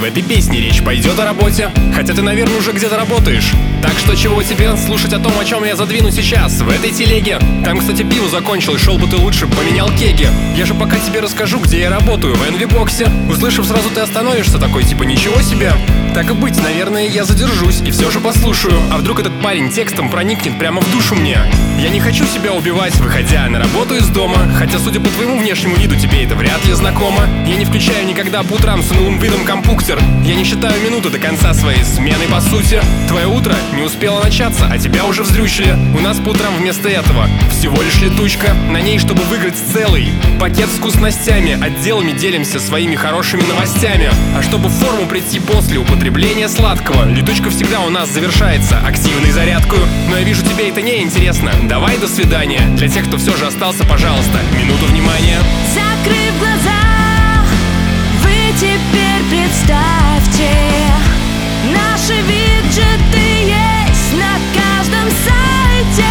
этой песне речь пойдет о работе. Хотя ты, наверное, уже где-то работаешь. Так что чего тебе слушать о том, о чем я задвину сейчас в этой телеге? Там, кстати, пиво закончилось, шел бы ты лучше, поменял кеги. Я же пока тебе расскажу, где я работаю, в Envybox. Услышав, сразу ты остановишься, такой типа ничего себе. Так и быть, наверное, я задержусь и все же послушаю. А вдруг этот парень текстом проникнет прямо в душу мне? Я не хочу себя убивать, выходя на работу из дома. Хотя, судя по твоему внешнему виду, тебе это вряд ли знакомо. Я не включаю никогда по утрам с унылым видом компьютер. Я не считаю минуты до конца своей смены, по сути. Твое утро не успело начаться, а тебя уже вздрючили. У нас по утрам вместо этого всего лишь летучка. На ней, чтобы выиграть целый пакет с вкусностями, отделами делимся своими хорошими новостями. А чтобы в форму прийти после употребления сладкого, летучка всегда у нас завершается активной зарядкой. Но я вижу, тебе это не интересно. Давай до свидания. Для тех, кто все же остался, пожалуйста, минуту внимания. Закрыв глаза, вы теперь представьте, наши виджеты есть на каждом сайте.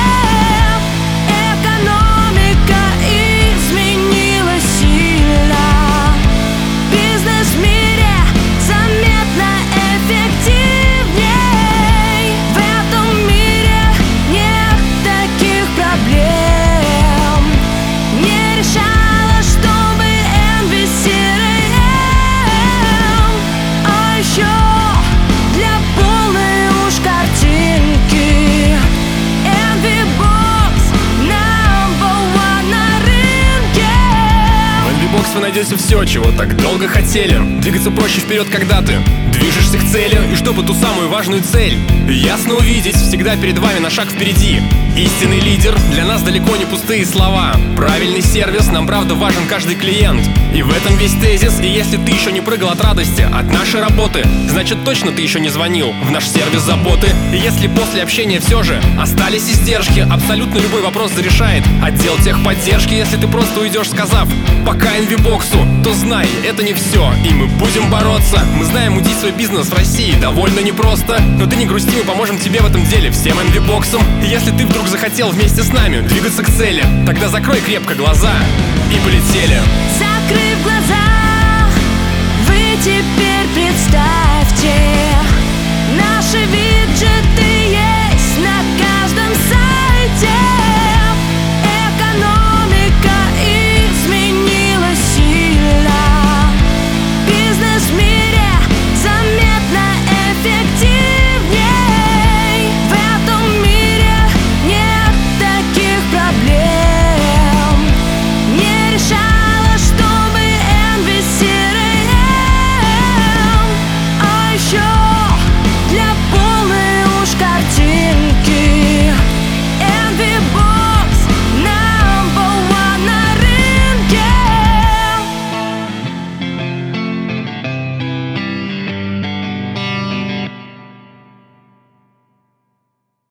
Экономика изменилась сильно, бизнес в мире заметно эффективней. В этом мире нет таких проблем. Не решала, чтобы Envy CRM, а еще для полной уж картинки Envybox number one на рынке. В Envybox вы найдете все, чего так долго хотели. Двигаться проще вперед, когда ты движешься к цели. И чтобы ту самую важную цель ясно увидеть, всегда перед вами на шаг впереди истинный лидер. Для нас далеко не пустые слова, правильный сервис, нам правда важен каждый клиент. И в этом весь тезис. И если ты еще не прыгал от радости от нашей работы, значит точно ты еще не звонил в наш сервис заботы. И если после общения все же остались издержки, абсолютно любой вопрос зарешает отдел техподдержки. Если ты просто уйдешь, сказав пока Envybox'у, то знай, это не все, и мы будем бороться. Мы знаем, мутить свой бизнес в России довольно непросто, но ты не грусти, мы поможем тебе в этом деле всем Envybox'ам. И если ты вдруг захотел вместе с нами двигаться к цели, тогда закрой крепко глаза и полетели. Закрыв глаза, вы теперь представьте, наши виджеты есть на